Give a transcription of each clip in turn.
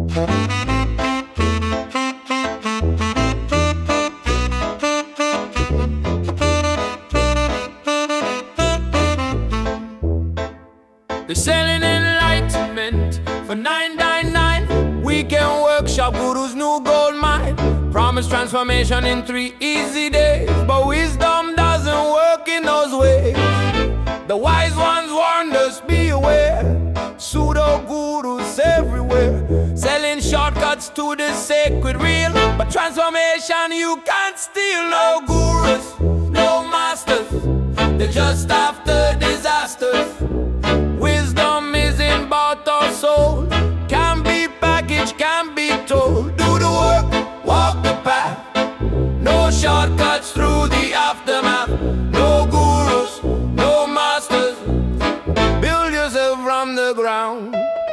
They're selling enlightenment for $9.99. Weekend workshop, Guru's new gold mine. Promise transformation in 3 easy days, but wisdom doesn't work in those ways. The wise ones warned us, be aware. Pseudo gurus everywhere, selling shortcuts to the sacred real. But transformation you can't steal. No gurus, no masters, they're just after disasters. Wisdom isn't bought or sold, can be packaged, can be told. Do the work, walk the path, no shortcuts through the aftermath. No gurus, no masters, build yourself from the ground.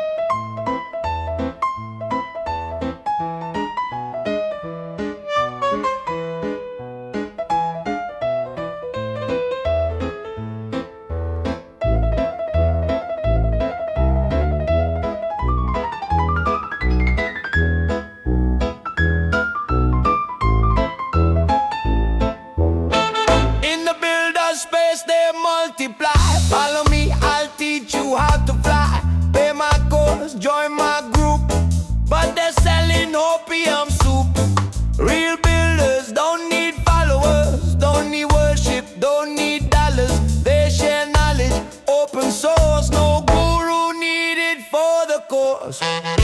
Space they multiply. Follow me, I'll teach you how to fly. Pay my course, join my group, but they're selling opium soup. Real builders don't need followers, don't need worship, don't need dollars. They share knowledge, open source. No guru needed for the course.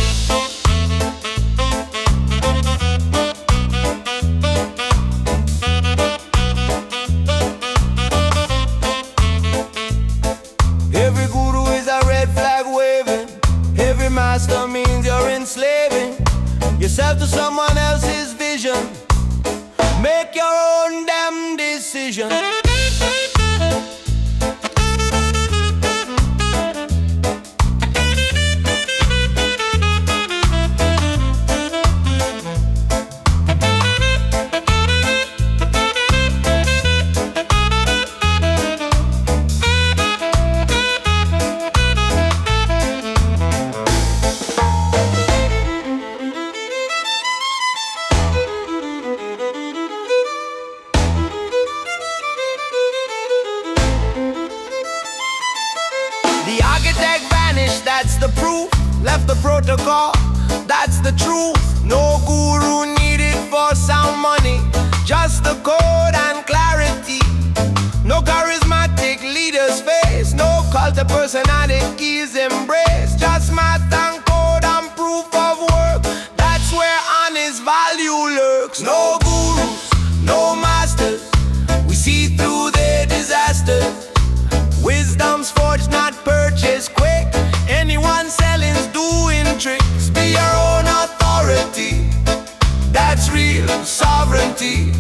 Every guru is a red flag waving. Every master means you're enslaving yourself to someone else's vision. Make your own damn decision. The architect vanished, that's the proof. Left the protocol, that's the truth. No guru needed for sound money, just the code and clarity. No charismatic leaders face, no cult of personality is embraced. Just math and code and proof of work, that's where honest value lurks. No gurus, no masters, we see through their disasters. Wisdom's forged, not purchased quick. Anyone selling's doing tricks. Be your own authority, that's real sovereignty.